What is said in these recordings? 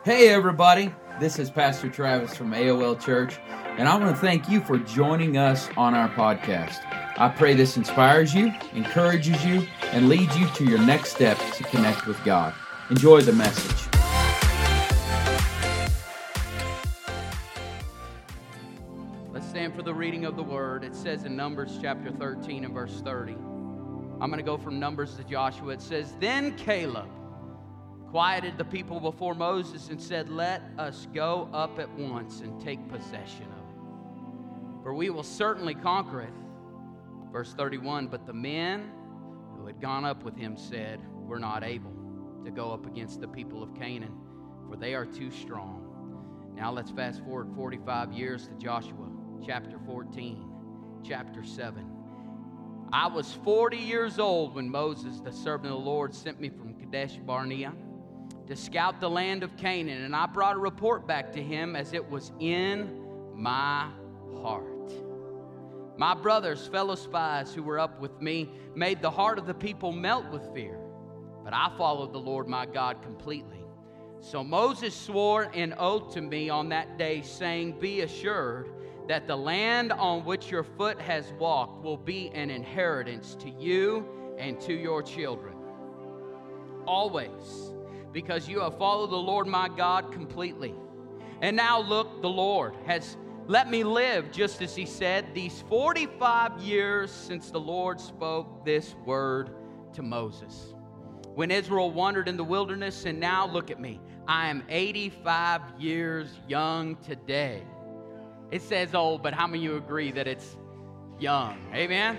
Hey everybody, this is Pastor Travis from AOL Church, and I want to thank you for joining us on our podcast. I pray this inspires you, encourages you, and leads you to your next step to connect with God. Enjoy the message. Let's stand for the reading of the Word. It says in Numbers chapter 13 and verse 30. I'm going to go from Numbers to Joshua. It says, "Then Caleb quieted the people before Moses and said, 'Let us go up at once and take possession of it, for we will certainly conquer it.' Verse 31, "But the men who had gone up with him said, 'We're not able to go up against the people of Canaan, for they are too strong.'" Now let's fast forward 45 years to Joshua chapter 14, chapter 7. "I was 40 years old when Moses, the servant of the Lord, sent me from Kadesh Barnea to scout the land of Canaan, and I brought a report back to him as it was in my heart. My brothers, fellow spies who were up with me, made the heart of the people melt with fear, but I followed the Lord my God completely. So Moses swore an oath to me on that day, saying, 'Be assured that the land on which your foot has walked will be an inheritance to you and to your children always, because you have followed the Lord my God completely. And now look, the Lord has let me live just as he said, these 45 years since the Lord spoke this word to Moses, when Israel wandered in the wilderness, and now look at me. I am 85 years young today.'" It says old, but how many of you agree that it's young? Amen?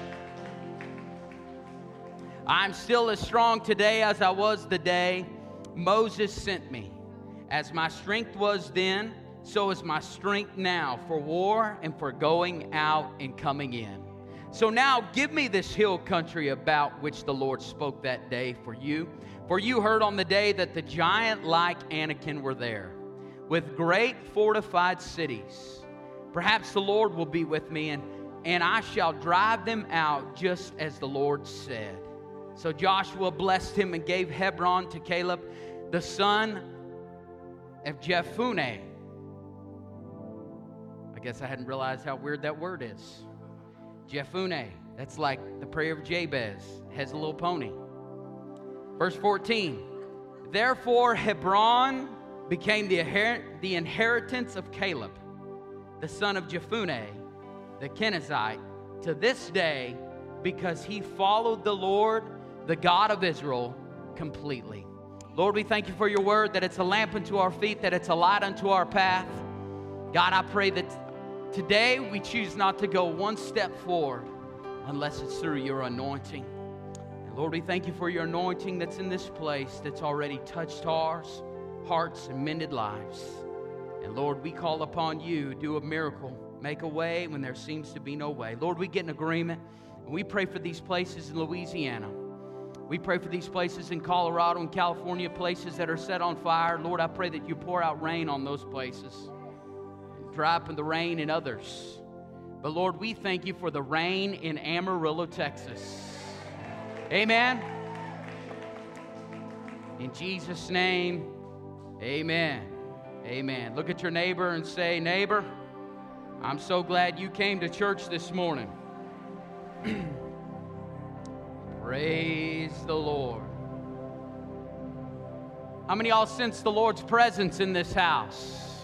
"I'm still as strong today as I was the day Moses sent me. As my strength was then, so is my strength now for war and for going out and coming in. So now give me this hill country about which the Lord spoke that day for you. For you heard on the day that the giant like Anakim were there, with great fortified cities. Perhaps the Lord will be with me, and I shall drive them out just as the Lord said.' So Joshua blessed him and gave Hebron to Caleb, the son of Jephunneh." I guess I hadn't realized how weird that word is. Jephunneh. That's like the prayer of Jabez. Has a little pony. Verse 14. "Therefore Hebron became the inheritance of Caleb, the son of Jephunneh, the Kenizzite, to this day, because he followed the Lord, the God of Israel, completely." Lord, we thank you for your word, that it's a lamp unto our feet, that it's a light unto our path. God, I pray that today we choose not to go one step forward unless it's through your anointing. And Lord, we thank you for your anointing that's in this place, that's already touched ours, hearts, and mended lives. And Lord, we call upon you, do a miracle, make a way when there seems to be no way. Lord, we get in agreement, and we pray for these places in Louisiana. We pray for these places in Colorado and California, places that are set on fire. Lord, I pray that you pour out rain on those places, dry up in the rain in others. But Lord, we thank you for the rain in Amarillo, Texas. Amen. In Jesus' name, amen. Amen. Look at your neighbor and say, "Neighbor, I'm so glad you came to church this morning." Praise the Lord. How many of y'all sense the Lord's presence in this house?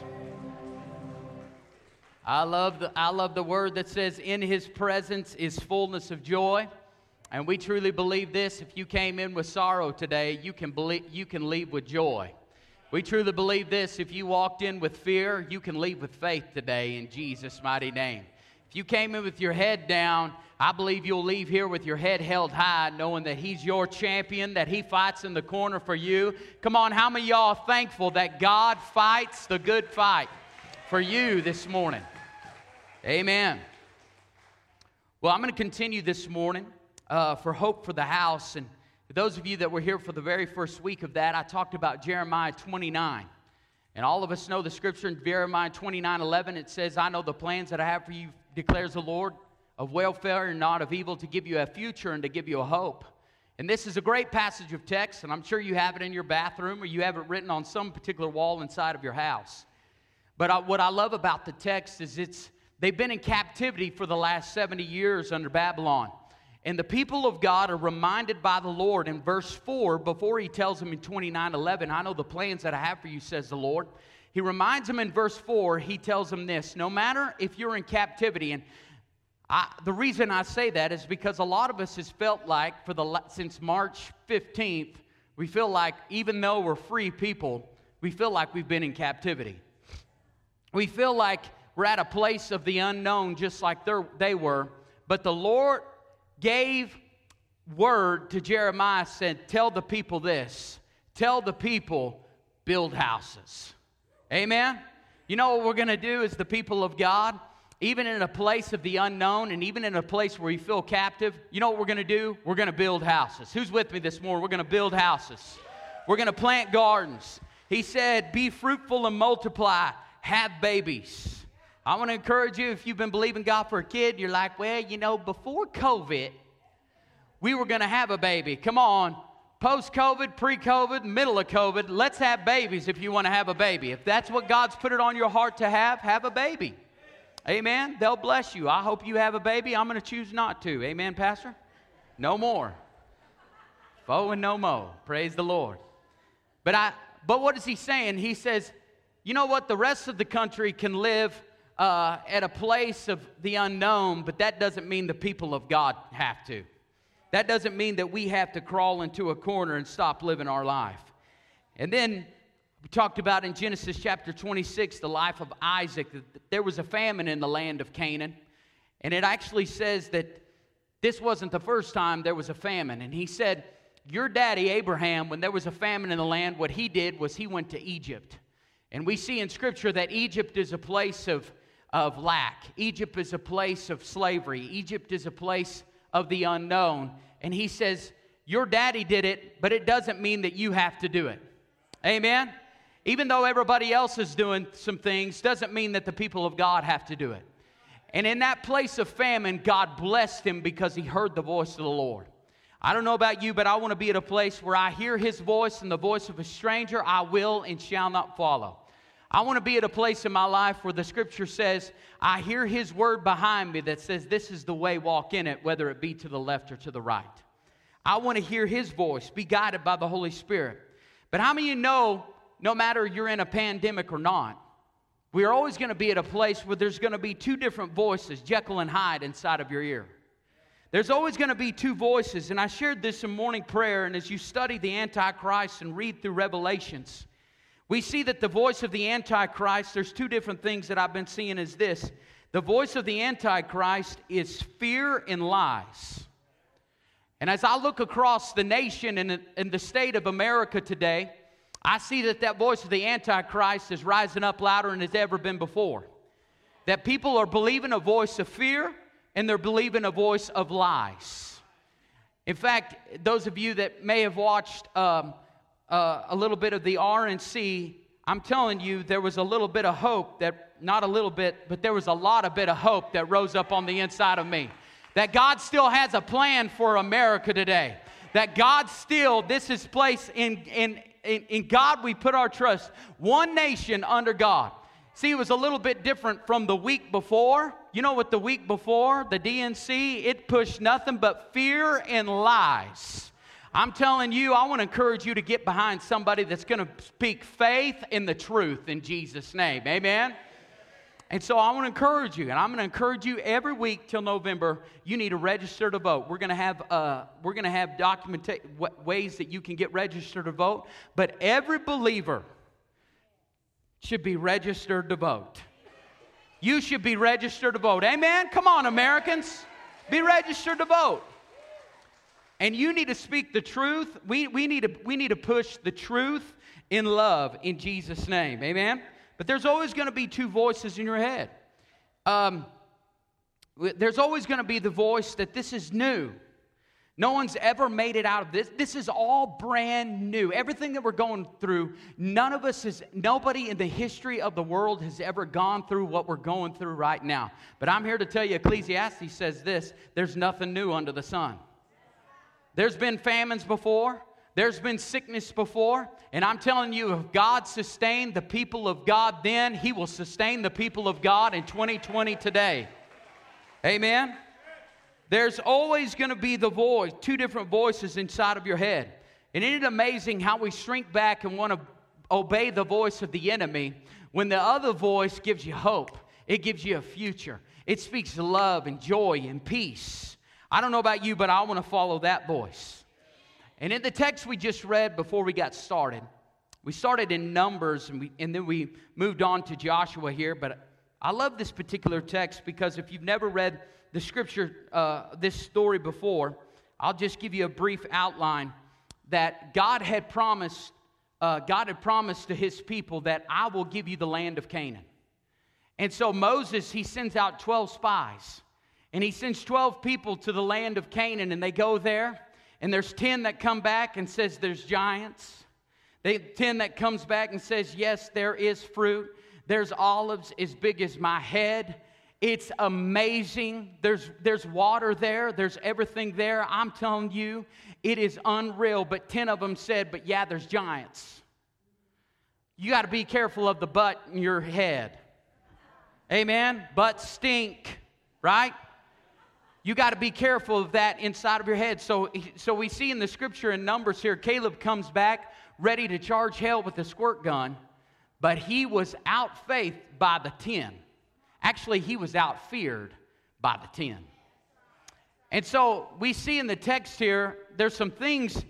I love the word that says, "In his presence is fullness of joy." And we truly believe this. If you came in with sorrow today, you can leave with joy. We truly believe this. If you walked in with fear, you can leave with faith today in Jesus' mighty name. If you came in with your head down, I believe you'll leave here with your head held high, knowing that he's your champion, that he fights in the corner for you. Come on, how many of y'all are thankful that God fights the good fight for you this morning? Amen. Well, I'm going to continue this morning for Hope for the House. And for those of you that were here for the very first week of that, I talked about Jeremiah 29. And all of us know the scripture in Jeremiah 29:11. It says, "I know the plans that I have for you, declares the Lord, of welfare and not of evil, to give you a future and to give you a hope." And this is a great passage of text, and I'm sure you have it in your bathroom or you have it written on some particular wall inside of your house. But what I love about the text is they've been in captivity for the last 70 years under Babylon. And the people of God are reminded by the Lord in verse 4, before he tells them in 29:11, I know the plans that I have for you, says the Lord. He reminds them in verse 4, he tells them this, no matter if you're in captivity, and the reason I say that is because a lot of us has felt like since March 15th, we feel like even though we're free people, we feel like we've been in captivity. We feel like we're at a place of the unknown just like they were. But the Lord gave word to Jeremiah, said, tell the people this. Tell the people, build houses. Amen? You know what we're going to do as the people of God? Even in a place of the unknown and even in a place where you feel captive, you know what we're going to do? We're going to build houses. Who's with me this morning? We're going to build houses. We're going to plant gardens. He said, be fruitful and multiply. Have babies. I want to encourage you, if you've been believing God for a kid, you're like, well, you know, before COVID, we were going to have a baby. Come on. Post-COVID, pre-COVID, middle of COVID, let's have babies if you want to have a baby. If that's what God's put it on your heart to have a baby. Amen. They'll bless you. I hope you have a baby. I'm going to choose not to. Amen, Pastor? No more. Foe and no mo. Praise the Lord. But what is he saying? He says, you know what? The rest of the country can live at a place of the unknown, but that doesn't mean the people of God have to. That doesn't mean that we have to crawl into a corner and stop living our life. And then we talked about in Genesis chapter 26, the life of Isaac, that there was a famine in the land of Canaan. And it actually says that this wasn't the first time there was a famine. And he said, your daddy Abraham, when there was a famine in the land, what he did was he went to Egypt. And we see in Scripture that Egypt is a place of lack. Egypt is a place of slavery. Egypt is a place of the unknown. And he says, your daddy did it, but it doesn't mean that you have to do it. Amen? Even though everybody else is doing some things, doesn't mean that the people of God have to do it. And in that place of famine, God blessed him because he heard the voice of the Lord. I don't know about you, but I want to be at a place where I hear his voice and the voice of a stranger, I will and shall not follow. I want to be at a place in my life where the Scripture says, I hear his word behind me that says, this is the way, walk in it, whether it be to the left or to the right. I want to hear his voice, be guided by the Holy Spirit. But how many of you know, no matter you're in a pandemic or not, we are always going to be at a place where there's going to be two different voices, Jekyll and Hyde, inside of your ear. There's always going to be two voices, and I shared this in morning prayer, and as you study the Antichrist and read through Revelations, we see that the voice of the Antichrist, there's two different things that I've been seeing is this. The voice of the Antichrist is fear and lies. And as I look across the nation and the state of America today, I see that voice of the Antichrist is rising up louder than it's ever been before. That people are believing a voice of fear and they're believing a voice of lies. In fact, those of you that may have watched a little bit of the RNC, I'm telling you, there was a little bit of hope that, not a little bit, but there was a lot of bit of hope that rose up on the inside of me. That God still has a plan for America today. That God still, this is place in God we put our trust. One nation under God. See, it was a little bit different from the week before. You know what the week before, the DNC, it pushed nothing but fear and lies. I'm telling you, I want to encourage you to get behind somebody that's going to speak faith in the truth in Jesus' name. Amen? And so I want to encourage you, and I'm going to encourage you every week till November, you need to register to vote. We're going to have ways that you can get registered to vote, but every believer should be registered to vote. You should be registered to vote. Amen? Come on, Americans. Be registered to vote. And you need to speak the truth. We need to push the truth in love in Jesus' name. Amen? But there's always going to be two voices in your head. There's always going to be the voice that this is new. No one's ever made it out of this. This is all brand new. Everything that we're going through, nobody in the history of the world has ever gone through what we're going through right now. But I'm here to tell you, Ecclesiastes says this, there's nothing new under the sun. There's been famines before. There's been sickness before. And I'm telling you, if God sustained the people of God then, He will sustain the people of God in 2020 today. Amen? There's always going to be the voice, two different voices inside of your head. And isn't it amazing how we shrink back and want to obey the voice of the enemy when the other voice gives you hope? It gives you a future. It speaks love and joy and peace. I don't know about you, but I want to follow that voice. And in the text we just read before we got started, we started in Numbers and then we moved on to Joshua here. But I love this particular text because if you've never read the scripture, this story before, I'll just give you a brief outline that God had promised to His people that I will give you the land of Canaan. And so Moses, he sends out 12 spies. And he sends 12 people to the land of Canaan, and they go there. And there's 10 that come back and says there's giants. 10 that comes back and says, yes, there is fruit. There's olives as big as my head. It's amazing. There's water there. There's everything there. I'm telling you, it is unreal. But 10 of them said, but yeah, there's giants. You got to be careful of the butt in your head. Amen? Butts stink, right? You got to be careful of that inside of your head. So we see in the scripture in Numbers here, Caleb comes back ready to charge hell with a squirt gun, but he was outfaithed by the 10. Actually, he was outfeared by the 10. And so we see in the text here, there's some things.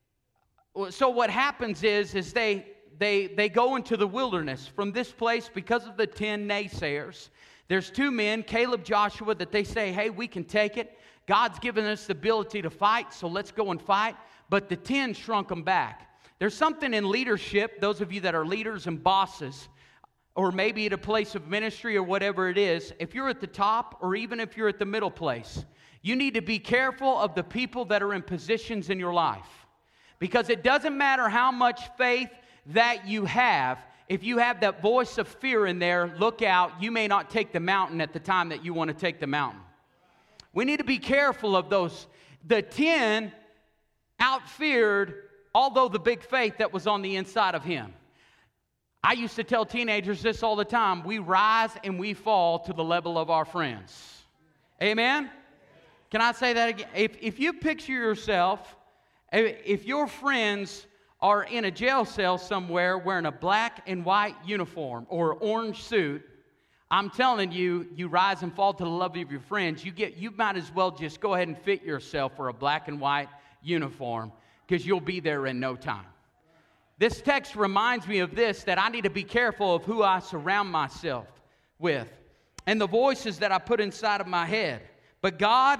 So what happens is they go into the wilderness from this place because of the 10 naysayers. There's 2 men, Caleb, Joshua, that they say, hey, we can take it. God's given us the ability to fight, so let's go and fight. But the 10 shrunk them back. There's something in leadership, those of you that are leaders and bosses, or maybe at a place of ministry or whatever it is, if you're at the top or even if you're at the middle place, you need to be careful of the people that are in positions in your life. Because it doesn't matter how much faith that you have. If you have that voice of fear in there, look out. You may not take the mountain at the time that you want to take the mountain. We need to be careful of those. The 10 outfeared, although the big faith that was on the inside of him. I used to tell teenagers this all the time. We rise and we fall to the level of our friends. Amen? Can I say that again? If you picture yourself, if your friends are in a jail cell somewhere wearing a black and white uniform or orange suit, I'm telling you, you rise and fall to the level of your friends. You might as well just go ahead and fit yourself for a black and white uniform because you'll be there in no time. This text reminds me of this, that I need to be careful of who I surround myself with and the voices that I put inside of my head. But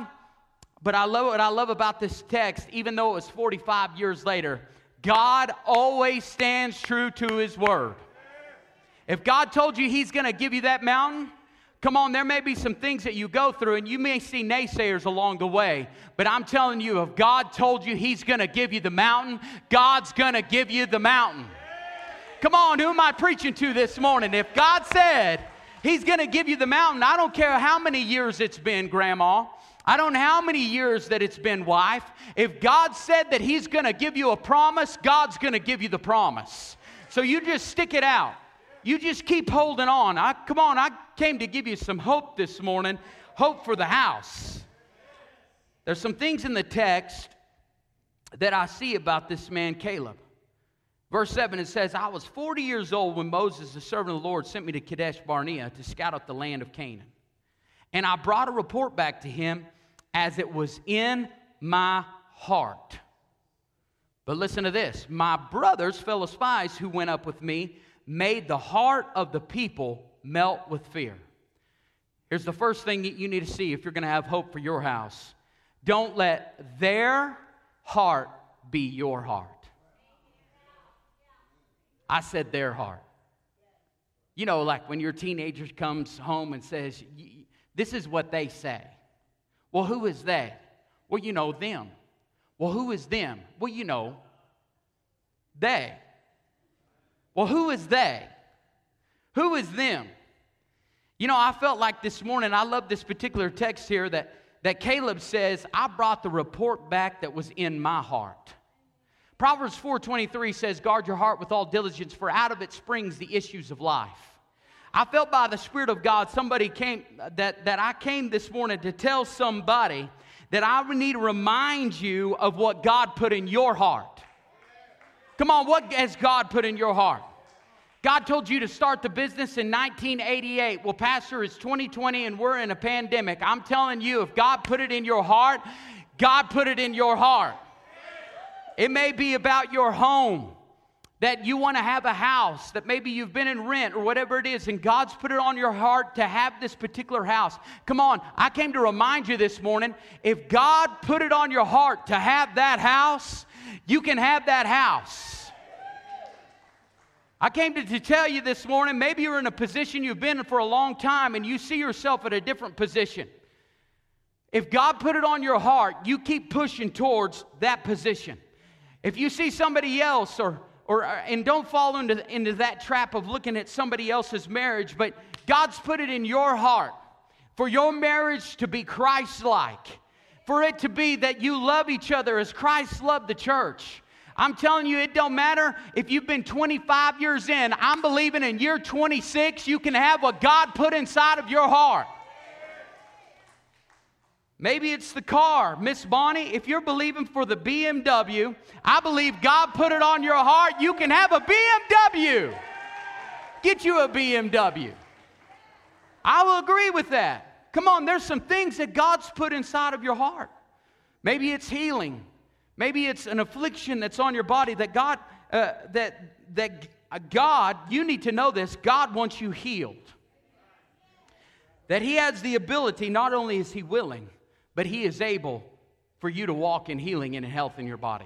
I love what I love about this text, even though it was 45 years later, God always stands true to His word. If God told you He's going to give you that mountain, come on, there may be some things that you go through and you may see naysayers along the way. But I'm telling you, if God told you He's going to give you the mountain, God's going to give you the mountain. Come on, who am I preaching to this morning? If God said He's going to give you the mountain, I don't care how many years it's been, Grandma. I don't know how many years that it's been, wife. If God said that He's going to give you a promise, God's going to give you the promise. So you just stick it out. You just keep holding on. Come on, I came to give you some hope this morning. Hope for the house. There's some things in the text that I see about this man, Caleb. Verse 7, it says, I was 40 years old when Moses, the servant of the Lord, sent me to Kadesh Barnea to scout out the land of Canaan. And I brought a report back to him as it was in my heart. But listen to this. My brothers, fellow spies who went up with me, made the heart of the people melt with fear. Here's the first thing that you need to see if you're going to have hope for your house. Don't let their heart be your heart. I said their heart. You know, like when your teenager comes home and says, this is what they say. Well, who is they? Well, you know, them. Well, who is them? Well, you know, they. Well, who is they? Who is them? You know, I felt like this morning, I love this particular text here that Caleb says, I brought the report back that was in my heart. Proverbs 4:23 says, guard your heart with all diligence, for out of it springs the issues of life. I felt by the Spirit of God, somebody came, that I came this morning to tell somebody that I need to remind you of what God put in your heart. Come on, what has God put in your heart? God told you to start the business in 1988. Well, Pastor, it's 2020 and we're in a pandemic. I'm telling you, if God put it in your heart, God put it in your heart. It may be about your home, that you want to have a house, that maybe you've been in rent or whatever it is, and God's put it on your heart to have this particular house. Come on, I came to remind you this morning, if God put it on your heart to have that house, you can have that house. I came to tell you this morning, maybe you're in a position you've been in for a long time and you see yourself at a different position. If God put it on your heart, you keep pushing towards that position. If you see somebody else and don't fall into that trap of looking at somebody else's marriage, but God's put it in your heart for your marriage to be Christ-like, for it to be that you love each other as Christ loved the church. I'm telling you, it don't matter if you've been 25 years in. I'm believing in year 26, you can have what God put inside of your heart. Maybe it's the car. Miss Bonnie, if you're believing for the BMW, I believe God put it on your heart. You can have a BMW. Get you a BMW. I will agree with that. Come on, there's some things that God's put inside of your heart. Maybe it's healing. Maybe it's an affliction that's on your body that God, God, you need to know this, God wants you healed. That He has the ability, not only is He willing, but He is able for you to walk in healing and in health in your body.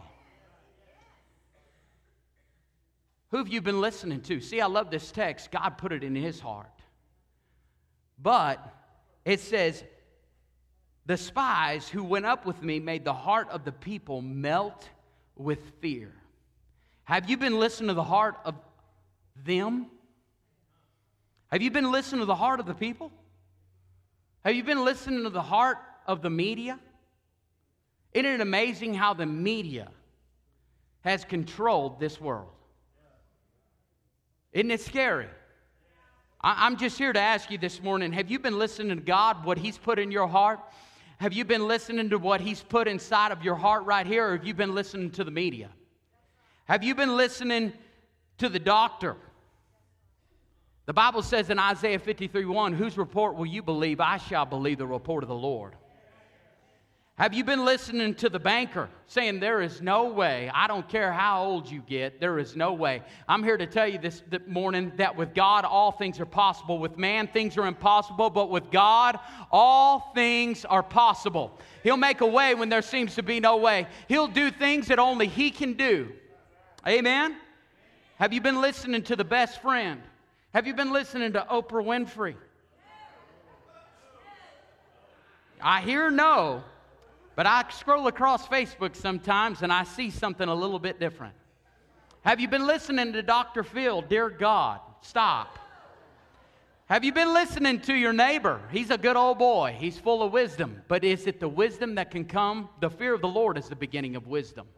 Who have you been listening to? See, I love this text. God put it in His heart. But it says, the spies who went up with me made the heart of the people melt with fear. Have you been listening to the heart of them? Have you been listening to the heart of the people? Have you been listening to the heart of the media? Isn't it amazing how the media has controlled this world? Isn't it scary? I'm just here to ask you this morning, have you been listening to God, what He's put in your heart? Have you been listening to what He's put inside of your heart right here, or have you been listening to the media? Have you been listening to the doctor? The Bible says in Isaiah 53:1, whose report will you believe? I shall believe the report of the Lord. Have you been listening to the banker saying there is no way, I don't care how old you get, there is no way. I'm here to tell you this morning that with God all things are possible. With man things are impossible, but with God all things are possible. He'll make a way when there seems to be no way. He'll do things that only He can do. Amen? Have you been listening to the best friend? Have you been listening to Oprah Winfrey? I hear no. But I scroll across Facebook sometimes and I see something a little bit different. Have you been listening to Dr. Phil? Dear God, stop. Have you been listening to your neighbor? He's a good old boy. He's full of wisdom. But is it the wisdom that can come? The fear of the Lord is the beginning of wisdom.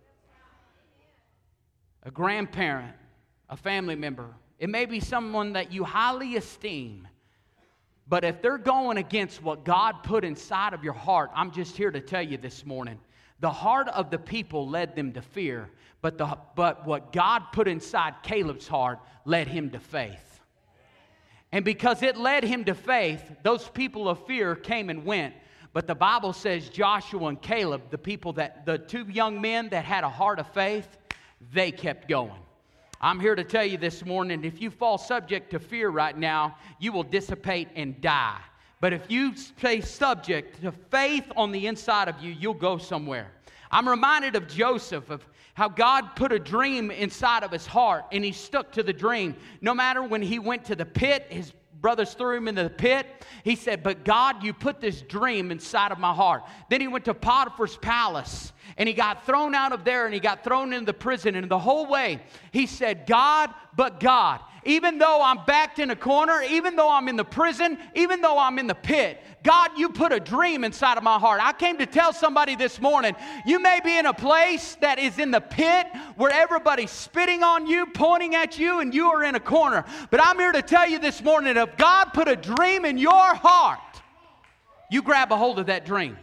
A grandparent, a family member. It may be someone that you highly esteem. But if they're going against what God put inside of your heart, I'm just here to tell you this morning, the heart of the people led them to fear, but what God put inside Caleb's heart led him to faith. And because it led him to faith, those people of fear came and went. But the Bible says Joshua and Caleb, the two young men that had a heart of faith, they kept going. I'm here to tell you this morning, if you fall subject to fear right now, you will dissipate and die. But if you stay subject to faith on the inside of you, you'll go somewhere. I'm reminded of Joseph, of how God put a dream inside of his heart, and he stuck to the dream. No matter when he went to the pit, his brothers threw him into the pit. He said, but God, you put this dream inside of my heart. Then he went to Potiphar's palace, and he got thrown out of there, and he got thrown into the prison. And the whole way, he said, God, but God, even though I'm backed in a corner, even though I'm in the prison, even though I'm in the pit, God, you put a dream inside of my heart. I came to tell somebody this morning, you may be in a place that is in the pit where everybody's spitting on you, pointing at you, and you are in a corner. But I'm here to tell you this morning, if God put a dream in your heart, you grab a hold of that dream.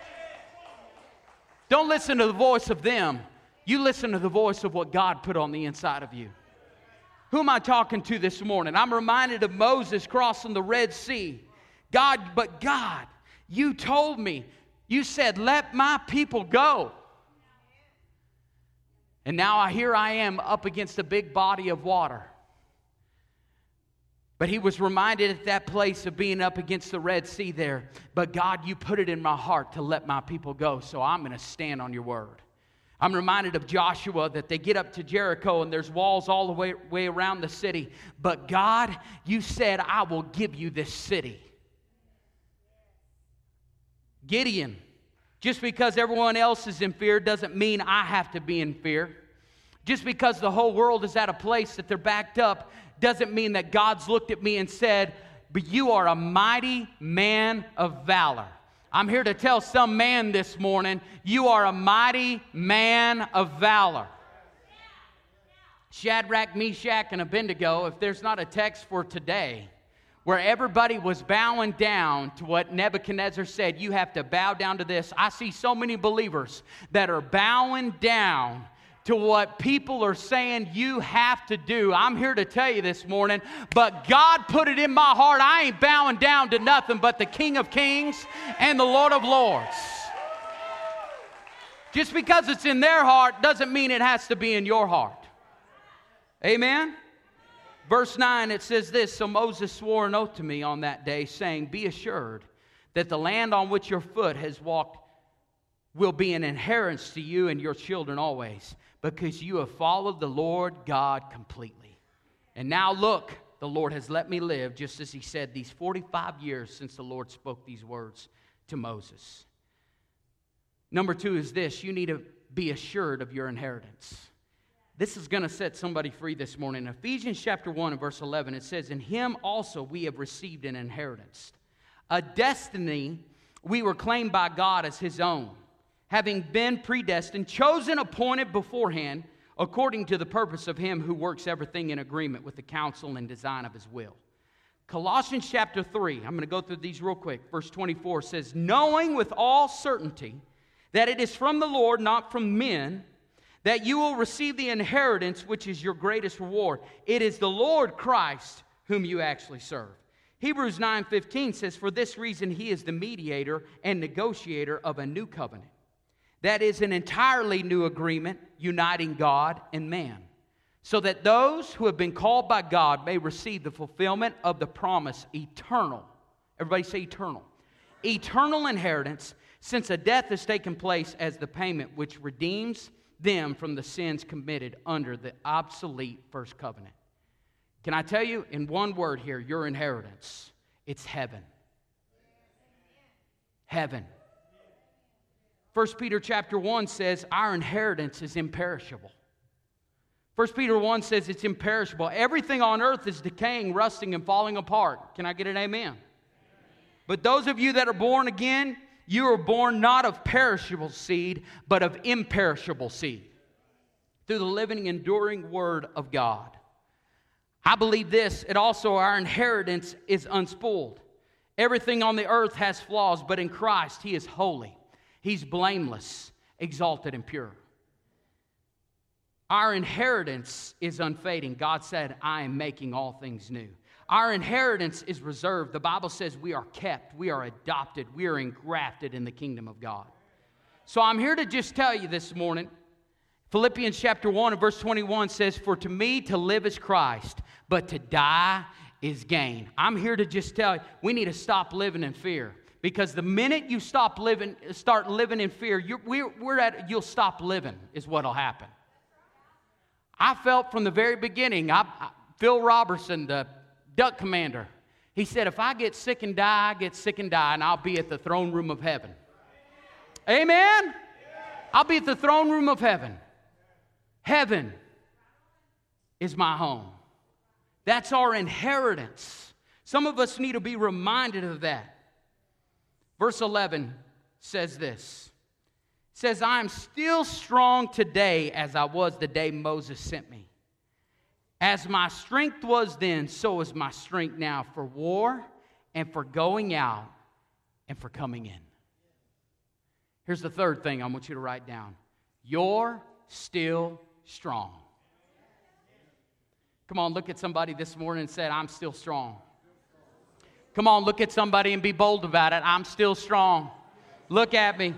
Don't listen to the voice of them. You listen to the voice of what God put on the inside of you. Who am I talking to this morning? I'm reminded of Moses crossing the Red Sea. God, you told me, you said, let my people go. And now here I am up against a big body of water. But he was reminded at that place of being up against the Red Sea there. But God, you put it in my heart to let my people go, so I'm going to stand on your word. I'm reminded of Joshua that they get up to Jericho and there's walls all the way around the city. But God, you said, I will give you this city. Gideon, just because everyone else is in fear doesn't mean I have to be in fear. Just because the whole world is at a place that they're backed up doesn't mean that God's looked at me and said, but you are a mighty man of valor. I'm here to tell some man this morning, you are a mighty man of valor. Shadrach, Meshach, and Abednego, if there's not a text for today, where everybody was bowing down to what Nebuchadnezzar said, you have to bow down to this. I see so many believers that are bowing down to what people are saying you have to do. I'm here to tell you this morning, but God put it in my heart. I ain't bowing down to nothing but the King of Kings and the Lord of Lords. Just because it's in their heart doesn't mean it has to be in your heart. Amen? Verse 9, it says this, so Moses swore an oath to me on that day, saying, be assured that the land on which your foot has walked will be an inheritance to you and your children always, because you have followed the Lord God completely. And now look, the Lord has let me live, just as he said, these 45 years since the Lord spoke these words to Moses. Number 2 is this, you need to be assured of your inheritance. This is going to set somebody free this morning. In Ephesians chapter 1 and verse 11, it says, in him also we have received an inheritance, a destiny we were claimed by God as his own, having been predestined, chosen, appointed beforehand, according to the purpose of him who works everything in agreement with the counsel and design of his will. Colossians chapter 3, I'm going to go through these real quick. Verse 24 says, knowing with all certainty that it is from the Lord, not from men, that you will receive the inheritance which is your greatest reward. It is the Lord Christ whom you actually serve. Hebrews 9:15 says, for this reason he is the mediator and negotiator of a new covenant. That is an entirely new agreement uniting God and man, so that those who have been called by God may receive the fulfillment of the promise, eternal. Everybody say eternal. Eternal inheritance, since a death has taken place as the payment which redeems them from the sins committed under the obsolete first covenant. Can I tell you in one word here, your inheritance? It's heaven. Heaven. 1 Peter chapter 1 says our inheritance is imperishable. 1 Peter 1 says it's imperishable. Everything on earth is decaying, rusting, and falling apart. Can I get an amen? But those of you that are born again, you are born not of perishable seed, but of imperishable seed, through the living, enduring Word of God. I believe this, it also, our inheritance is unspoiled. Everything on the earth has flaws, but in Christ, He is holy. He's blameless, exalted, and pure. Our inheritance is unfading. God said, I am making all things new. Our inheritance is reserved. The Bible says we are kept, we are adopted, we are engrafted in the kingdom of God. So I'm here to just tell you this morning, Philippians chapter 1 and verse 21 says, for to me to live is Christ, but to die is gain. I'm here to just tell you, we need to stop living in fear. Because the minute you start living in fear, you'll stop living is what will happen. I felt from the very beginning, Phil Robertson, the duck commander, he said, if I get sick and die, I get sick and die, and I'll be at the throne room of heaven. Amen? I'll be at the throne room of heaven. Heaven is my home. That's our inheritance. Some of us need to be reminded of that. Verse 11 says this. It says, I am still strong today as I was the day Moses sent me. As my strength was then, so is my strength now for war and for going out and for coming in. Here's the third thing I want you to write down. You're still strong. Come on, look at somebody this morning and say, I'm still strong. Come on, look at somebody and be bold about it. I'm still strong. Look at me.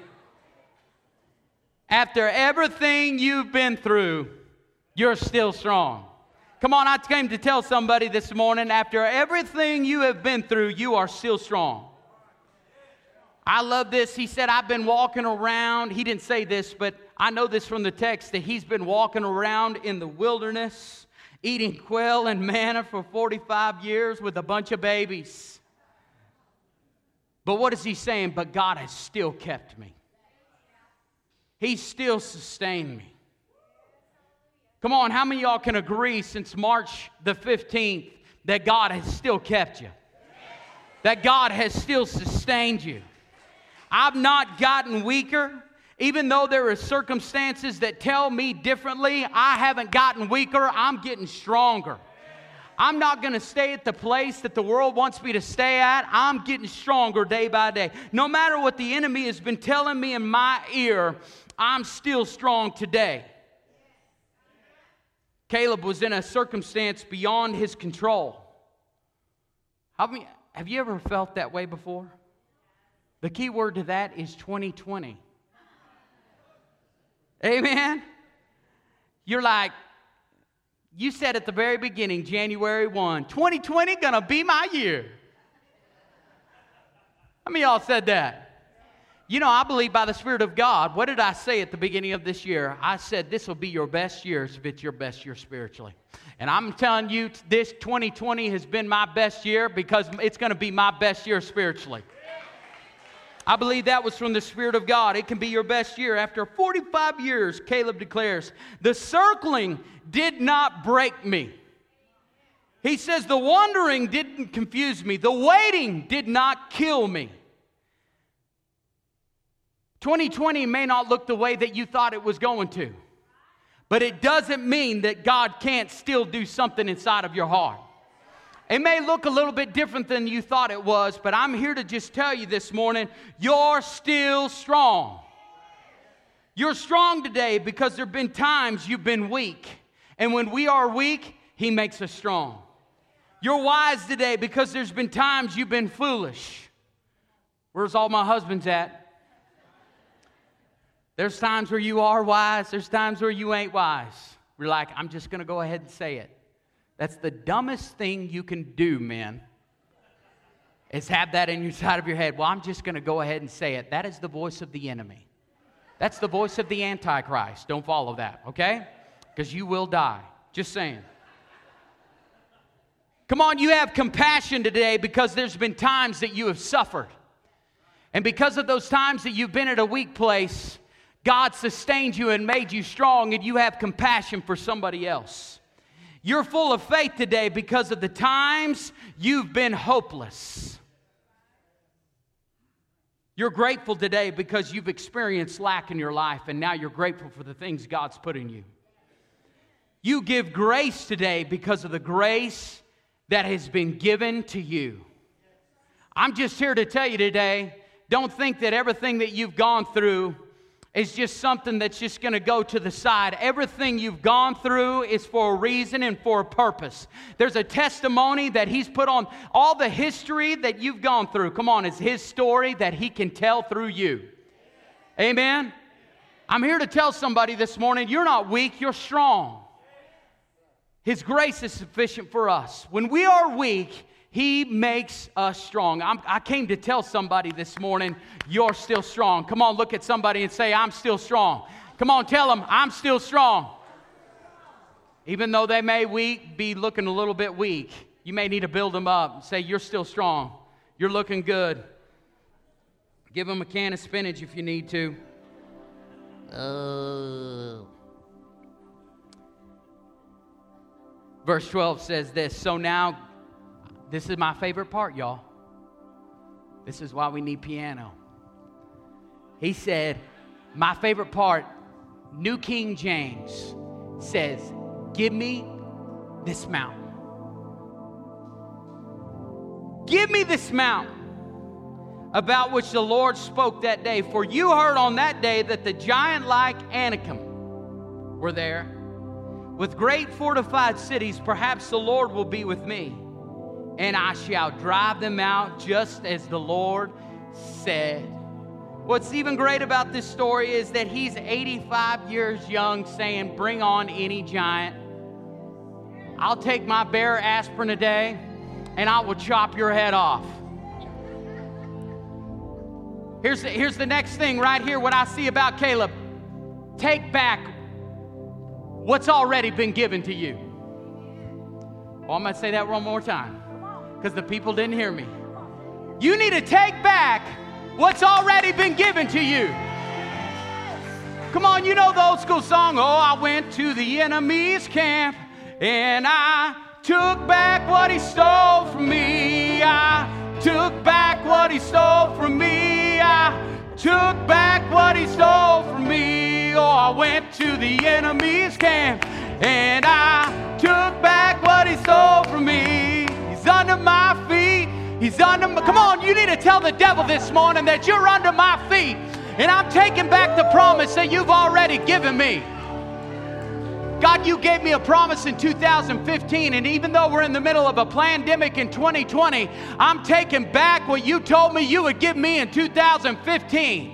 After everything you've been through, you're still strong. Come on, I came to tell somebody this morning, after everything you have been through, you are still strong. I love this. He said, I've been walking around. He didn't say this, but I know this from the text, that he's been walking around in the wilderness, eating quail and manna for 45 years with a bunch of babies. But what is he saying? But God has still kept me. He's still sustained me. Come on, how many of y'all can agree since March the 15th that God has still kept you? That God has still sustained you? I've not gotten weaker. Even though there are circumstances that tell me differently, I haven't gotten weaker. I'm getting stronger. I'm not going to stay at the place that the world wants me to stay at. I'm getting stronger day by day. No matter what the enemy has been telling me in my ear, I'm still strong today. Caleb was in a circumstance beyond his control. Have you ever felt that way before? The key word to that is 2020. Amen? You're like, you said at the very beginning, January 1, 2020 gonna be my year. How many of y'all said that? You know, I believe by the Spirit of God. What did I say at the beginning of this year? I said this will be your best year if it's your best year spiritually. And I'm telling you, this 2020 has been my best year because it's going to be my best year spiritually. I believe that was from the Spirit of God. It can be your best year. After 45 years, Caleb declares, the circling did not break me. He says, the wandering didn't confuse me. The waiting did not kill me. 2020 may not look the way that you thought it was going to, but it doesn't mean that God can't still do something inside of your heart. It may look a little bit different than you thought it was, but I'm here to just tell you this morning, you're still strong. You're strong today because there have been times you've been weak. And when we are weak, He makes us strong. You're wise today because there's been times you've been foolish. Where's all my husbands at? There's times where you are wise. There's times where you ain't wise. We're like, I'm just going to go ahead and say it. That's the dumbest thing you can do, men, is have that in your side of your head. Well, I'm just going to go ahead and say it. That is the voice of the enemy. That's the voice of the Antichrist. Don't follow that, okay? Because you will die. Just saying. Come on, you have compassion today because there's been times that you have suffered. And because of those times that you've been at a weak place, God sustained you and made you strong, and you have compassion for somebody else. You're full of faith today because of the times you've been hopeless. You're grateful today because you've experienced lack in your life, and now you're grateful for the things God's put in you. You give grace today because of the grace that has been given to you. I'm just here to tell you today, don't think that everything that you've gone through is just something that's just going to go to the side. Everything you've gone through is for a reason and for a purpose. There's a testimony that He's put on all the history that you've gone through. Come on, it's His story that He can tell through you. Amen? I'm here to tell somebody this morning, you're not weak, you're strong. His grace is sufficient for us. When we are weak, He makes us strong. I came to tell somebody this morning, you're still strong. Come on, look at somebody and say, I'm still strong. Come on, tell them, I'm still strong. Even though they may be looking a little bit weak, you may need to build them up and say, you're still strong. You're looking good. Give them a can of spinach if you need to. Verse 12 says this, so now, this is my favorite part, y'all. This is why we need piano. He said, my favorite part, New King James says, give me this mountain. Give me this mountain about which the Lord spoke that day. For you heard on that day that the giant like Anakim were there. With great fortified cities, perhaps the Lord will be with me. And I shall drive them out just as the Lord said. What's even great about this story is that he's 85 years young saying, bring on any giant. I'll take my bare aspirin a day and I will chop your head off. Here's the next thing right here, what I see about Caleb. Take back what's already been given to you. Oh, I'm going to say that one more time because the people didn't hear me. You need to take back what's already been given to you. Come on, you know the old school song, oh, I went to the enemy's camp and I took back what he stole from me. I took back what he stole from me. I took back what he stole from me. Oh, I went to the enemy's camp and I took back what he stole from me. He's under my feet. He's under my... Come on, you need to tell the devil this morning that you're under my feet and I'm taking back the promise that you've already given me. God, you gave me a promise in 2015, and even though we're in the middle of a pandemic in 2020, I'm taking back what you told me you would give me in 2015.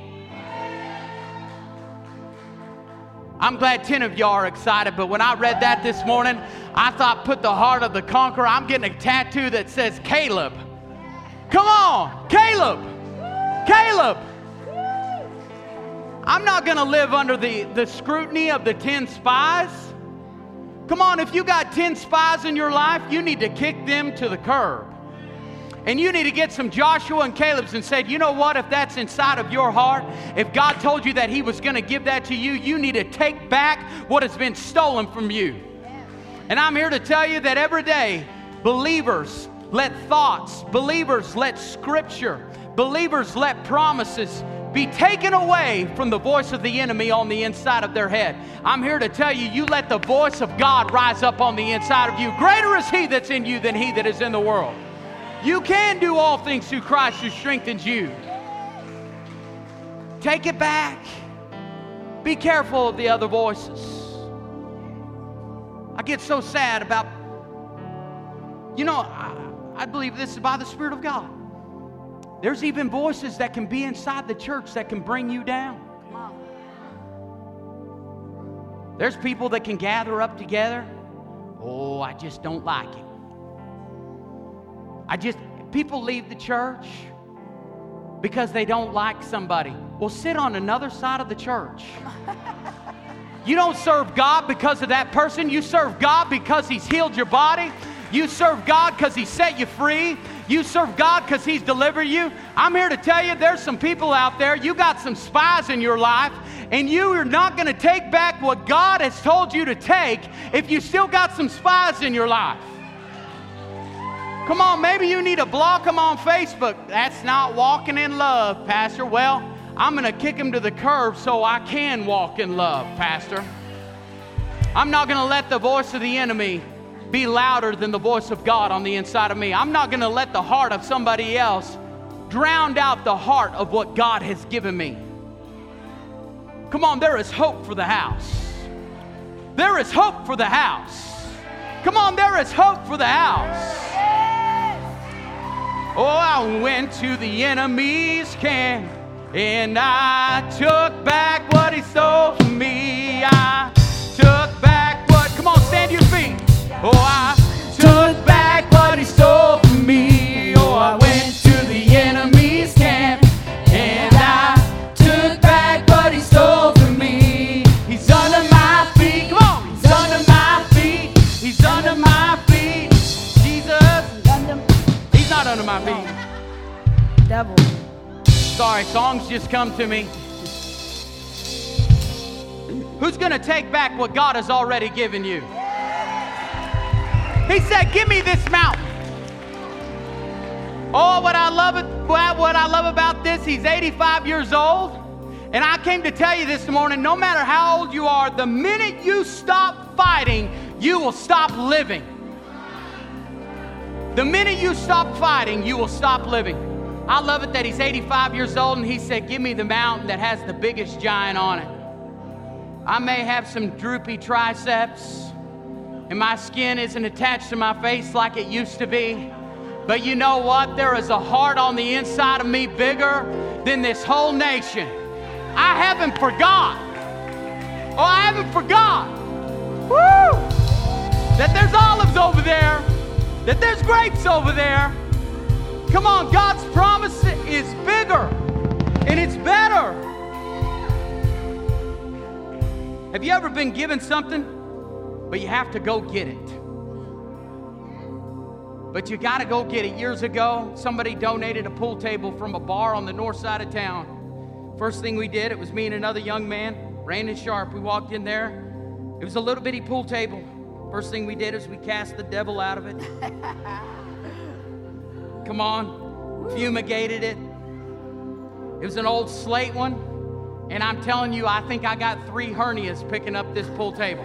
I'm glad 10 of y'all are excited, but when I read that this morning, I thought, put the heart of the conqueror. I'm getting a tattoo that says Caleb. Come on, Caleb. Caleb. I'm not going to live under the scrutiny of the 10 spies. Come on, if you got 10 spies in your life, you need to kick them to the curb. And you need to get some Joshua and Caleb's and say, you know what, if that's inside of your heart, if God told you that he was going to give that to you, you need to take back what has been stolen from you. And I'm here to tell you that every day, believers let thoughts, believers let scripture, believers let promises be taken away from the voice of the enemy on the inside of their head. I'm here to tell you, you let the voice of God rise up on the inside of you. Greater is he that's in you than he that is in the world. You can do all things through Christ who strengthens you. Take it back. Be careful of the other voices. I get so sad about, I believe this is by the Spirit of God. There's even voices that can be inside the church that can bring you down. There's people that can gather up together. Oh, I just don't like him. People leave the church because they don't like somebody. Well, sit on another side of the church. You don't serve God because of that person. You serve God because he's healed your body. You serve God because he set you free. You serve God because he's delivered you. I'm here to tell you there's some people out there, you got some spies in your life, and you are not going to take back what God has told you to take if you still got some spies in your life. Come on, maybe you need to block them on Facebook. That's not walking in love, Pastor. Well, I'm going to kick them to the curb so I can walk in love, Pastor. I'm not going to let the voice of the enemy be louder than the voice of God on the inside of me. I'm not going to let the heart of somebody else drown out the heart of what God has given me. Come on, there is hope for the house. There is hope for the house. Come on, there is hope for the house. Oh, I went to the enemy's camp and I took back what he stole from me. I took back what... Come on, stand to your feet. Oh, I took back what he stole from me. Oh, I went to the enemy's camp and I took back what he stole from me. He's under my feet. Come on. He's under my feet. He's under my feet. Jesus. He's not under my feet. Devil. Sorry, songs just come to me. Who's going to take back what God has already given you? He said, give me this mountain. Oh, what I love about this, he's 85 years old. And I came to tell you this morning, no matter how old you are, the minute you stop fighting, you will stop living. The minute you stop fighting, you will stop living. I love it that he's 85 years old and he said, give me the mountain that has the biggest giant on it. I may have some droopy triceps and my skin isn't attached to my face like it used to be. But you know what? There is a heart on the inside of me bigger than this whole nation. I haven't forgot. Oh, I haven't forgot. Woo! That there's olives over there. That there's grapes over there. Come on, God's promise is bigger and it's better. Have you ever been given something, but you have to go get it? But you got to go get it. Years ago, somebody donated a pool table from a bar on the north side of town. First thing we did, it was me and another young man, Brandon Sharp. We walked in there. It was a little bitty pool table. First thing we did is we cast the devil out of it. Come on. Fumigated it. It was an old slate one. And I'm telling you, I think I got 3 hernias picking up this pool table.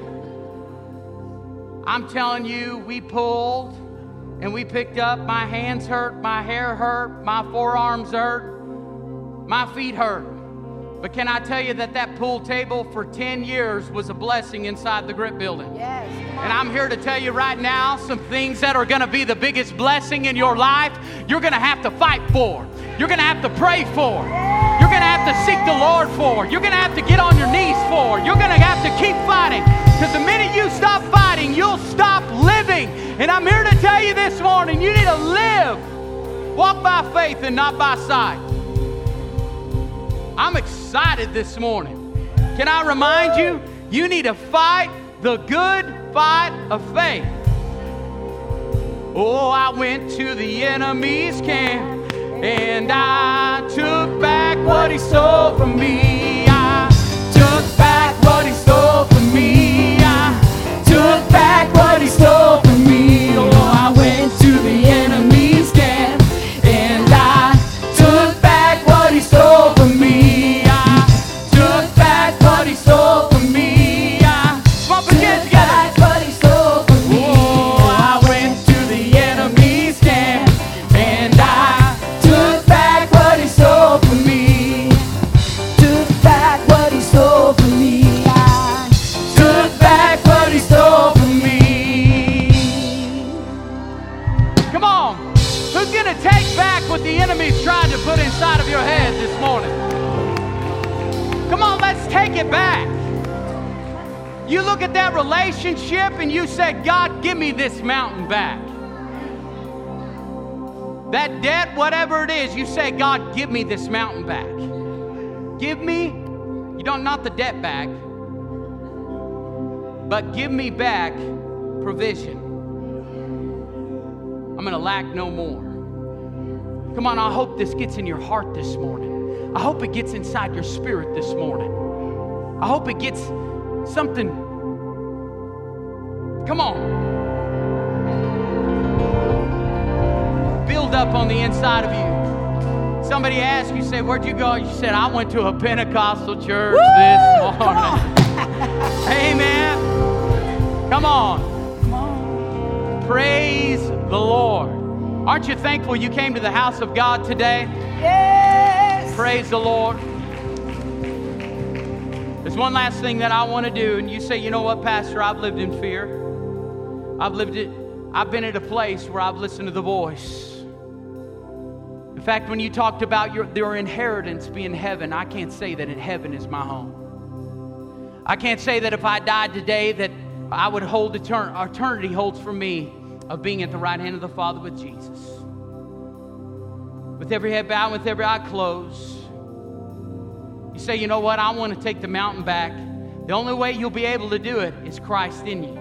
I'm telling you, we pulled and we picked up. My hands hurt, my hair hurt, my forearms hurt, my feet hurt. But can I tell you that pool table for 10 years was a blessing inside the Grip Building? Yes. And I'm here to tell you right now, some things that are going to be the biggest blessing in your life, you're going to have to fight for. You're going to have to pray for. You're going to have to seek the Lord for. You're going to have to get on your knees for. You're going to have to keep fighting. Because the minute you stop fighting, you'll stop living. And I'm here to tell you this morning, you need to live. Walk by faith and not by sight. I'm excited this morning. Can I remind you, you need to fight the good fight of faith. Oh, I went to the enemy's camp and I took back what he stole from me. I took back what he stole from me. I took back what he stole from me. Oh, I went to the enemy's camp and I took back what he stole from me. I took back what he stole from me. Come on, put your hands together. What he stole from me. Oh, I went to the enemy's camp and I took back what he stole from me. Took back what he stole from me. I took back what he stole from me. Come on. Who's going to take back what the enemy's tried to put inside of your head this morning? Come on, let's take it back. You look at that relationship and you say, God, give me this mountain back. That debt, whatever it is, you say, God, give me this mountain back. Give me, not the debt back, but give me back provision. I'm going to lack no more. Come on, I hope this gets in your heart this morning. I hope it gets inside your spirit this morning. I hope it gets something. Come on. Build up on the inside of you. Somebody asked you, say, where'd you go? You said, I went to a Pentecostal church this morning. Amen. Come on. Praise the Lord. Aren't you thankful you came to the house of God today? Yes. Praise the Lord. There's one last thing that I want to do. And you say, you know what, Pastor? I've lived in fear. I've been at a place where I've listened to the voice. In fact, when you talked about your inheritance being heaven, I can't say that in heaven is my home. I can't say that if I died today that I would hold eternity holds for me of being at the right hand of the Father with Jesus. With every head bowed, with every eye closed. You say, you know what? I want to take the mountain back. The only way you'll be able to do it is Christ in you.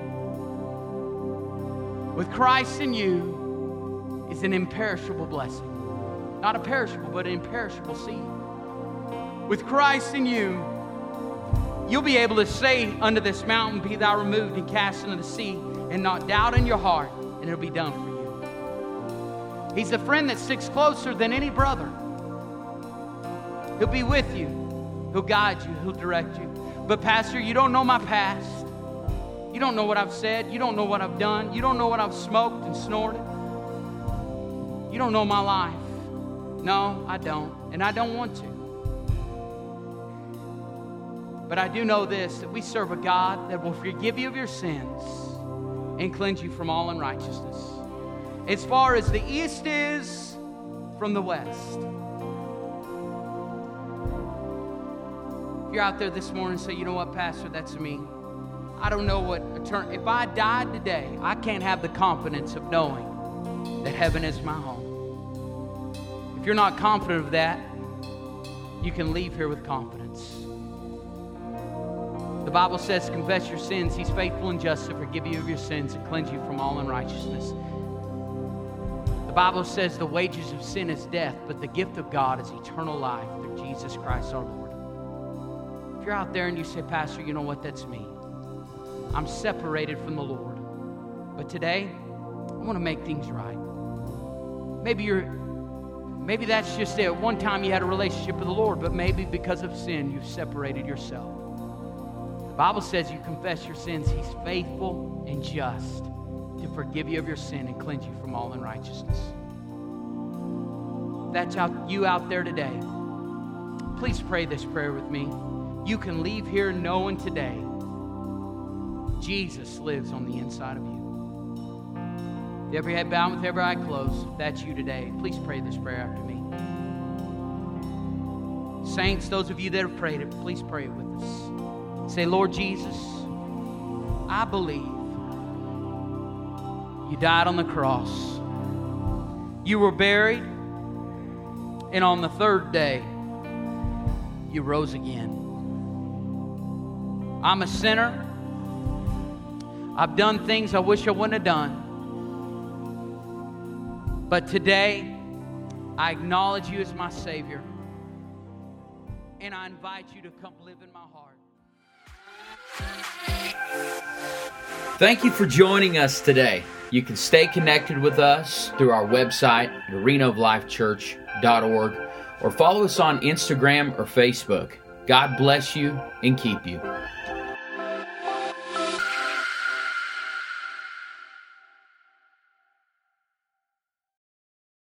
With Christ in you is an imperishable blessing. Not a perishable, but an imperishable seed. With Christ in you, you'll be able to say unto this mountain, be thou removed and cast into the sea, and not doubt in your heart and it'll be done for you. He's a friend that sticks closer than any brother. He'll be with you. He'll guide you. He'll direct you. But Pastor, you don't know my past. You don't know what I've said. You don't know what I've done. You don't know what I've smoked and snorted. You don't know my life. No, I don't. And I don't want to. But I do know this, that we serve a God that will forgive you of your sins and cleanse you from all unrighteousness. As far as the east is from the west. If you're out there this morning and say, you know what, Pastor, that's me. I don't know what if I died today, I can't have the confidence of knowing that heaven is my home. If you're not confident of that, you can leave here with confidence. The Bible says, confess your sins. He's faithful and just to forgive you of your sins and cleanse you from all unrighteousness. The Bible says the wages of sin is death, but the gift of God is eternal life through Jesus Christ our Lord. If you're out there and you say, Pastor, you know what, that's me. I'm separated from the Lord. But today, I want to make things right. Maybe that's just it. One time you had a relationship with the Lord, but maybe because of sin, you've separated yourself. The Bible says you confess your sins. He's faithful and just to forgive you of your sin and cleanse you from all unrighteousness. If that's you out there today, please pray this prayer with me. You can leave here knowing today Jesus lives on the inside of you. With every head bowed, with every eye closed, if that's you today, please pray this prayer after me. Saints, those of you that have prayed it, please pray it with us. Say, Lord Jesus, I believe you died on the cross. You were buried, and on the third day, you rose again. I'm a sinner. I've done things I wish I wouldn't have done. But today, I acknowledge you as my Savior. And I invite you to come live in my heart. Thank you for joining us today. You can stay connected with us through our website, arenaoflifechurch.org, or follow us on Instagram or Facebook. God bless you and keep you.